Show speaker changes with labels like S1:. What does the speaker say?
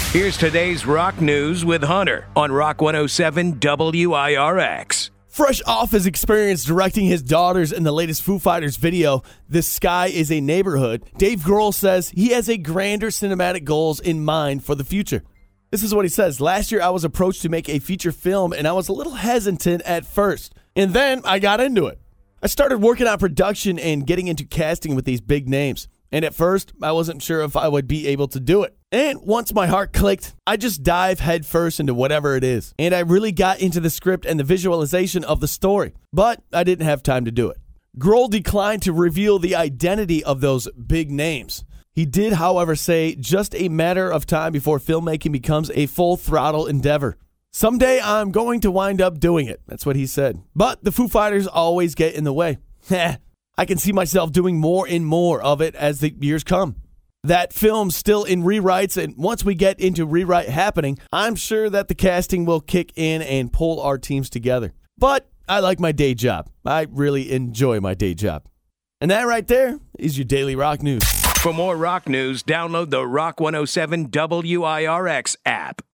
S1: Here's today's rock news with Hunter on Rock 107 WIRX.
S2: Fresh off his experience directing his daughters in the latest Foo Fighters video, The Sky is a Neighborhood, Dave Grohl says he has a grander cinematic goals in mind for the future. This is what he says. Last year, I was approached to make a feature film, and I was a little hesitant at first. And then I got into it. I started working on production and getting into casting with these big names. And at first, I wasn't sure if I would be able to do it. And once my heart clicked, I just dive headfirst into whatever it is. And I really got into the script and the visualization of the story. But I didn't have time to do it. Grohl declined to reveal the identity of those big names. He did, however, say just a matter of time before filmmaking becomes a full-throttle endeavor. Someday I'm going to wind up doing it. That's what he said. But the Foo Fighters always get in the way. I can see myself doing more and more of it as the years come. That film's still in rewrites, and once we get into rewrite happening, I'm sure that the casting will kick in and pull our teams together. But I like my day job. I really enjoy my day job. And that right there is your daily rock news.
S1: For more rock news, download the Rock 107 WIRX app.